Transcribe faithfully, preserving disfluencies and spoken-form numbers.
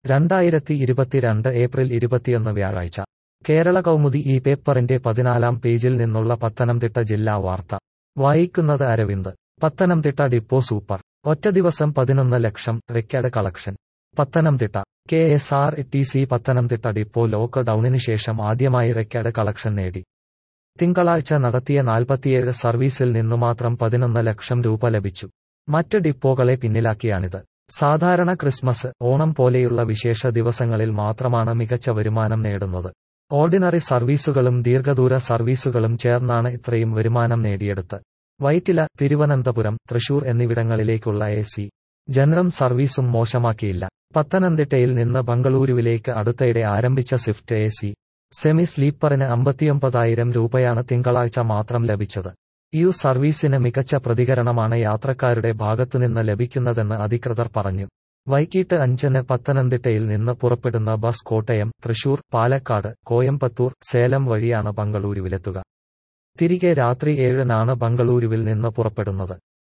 രണ്ടായിരത്തി ഇരുപത്തിരണ്ട് ഏപ്രിൽ ഇരുപത്തിയൊന്ന് വ്യാഴാഴ്ച കേരള കൗമുദി ഈ പേപ്പറിന്റെ പതിനാലാം പേജിൽ നിന്നുള്ള പത്തനംതിട്ട ജില്ലാ വാർത്ത വായിക്കുന്നത് അരവിന്ദ്. Pathanamthitta depot super. ഒറ്റ ദിവസം പതിനൊന്ന് lakh record collection. Pathanamthitta K S R T C Pathanamthitta depot lock ഡൌണിന് ശേഷം ആദ്യമായി റെക്കോർഡ് കളക്ഷൻ നേടി. തിങ്കളാഴ്ച നടത്തിയ നാൽപ്പത്തിയേഴ് സർവീസിൽ നിന്നുമാത്രം പതിനൊന്ന് ലക്ഷം രൂപ ലഭിച്ചു. മറ്റ് ഡിപ്പോകളെ പിന്നിലാക്കിയാണിത്. സാധാരണ ക്രിസ്മസ്, ഓണം പോലെയുള്ള വിശേഷ ദിവസങ്ങളിൽ മാത്രമാണ് മികച്ച വരുമാനം നേടുന്നത്. ഓർഡിനറി സർവീസുകളും ദീർഘദൂര സർവീസുകളും ചേർന്നാണ് ഇത്രയും വരുമാനം നേടിയെടുത്ത്. വൈറ്റില, തിരുവനന്തപുരം, തൃശൂർ എന്നിവിടങ്ങളിലേക്കുള്ള എ സി ജനറൽ സർവീസും മോശമാക്കിയില്ല. പത്തനംതിട്ടയിൽ നിന്ന് ബംഗളൂരുവിലേക്ക് അടുത്തയിടെ ആരംഭിച്ച സ്വിഫ്റ്റ് എ സി സെമി സ്ലീപ്പറിന് അമ്പത്തിയൊമ്പതായിരം രൂപയാണ് തിങ്കളാഴ്ച മാത്രം ലഭിച്ചത്. ഈ സർവീസിന് മികച്ച പ്രതികരണമാണ് യാത്രക്കാരുടെ ഭാഗത്തുനിന്ന് ലഭിക്കുന്നതെന്ന് അധികൃതർ പറഞ്ഞു. വൈകിട്ട് അഞ്ചിന് പത്തനംതിട്ടയിൽ നിന്ന് പുറപ്പെടുന്ന ബസ് കോട്ടയം, തൃശൂർ, പാലക്കാട്, കോയമ്പത്തൂർ, സേലം വഴിയാണ് ബംഗളൂരുവിലെത്തുക. തിരികെ രാത്രി ഏഴിനാണ് ബംഗളൂരുവിൽ നിന്ന് പുറപ്പെടുന്നത്.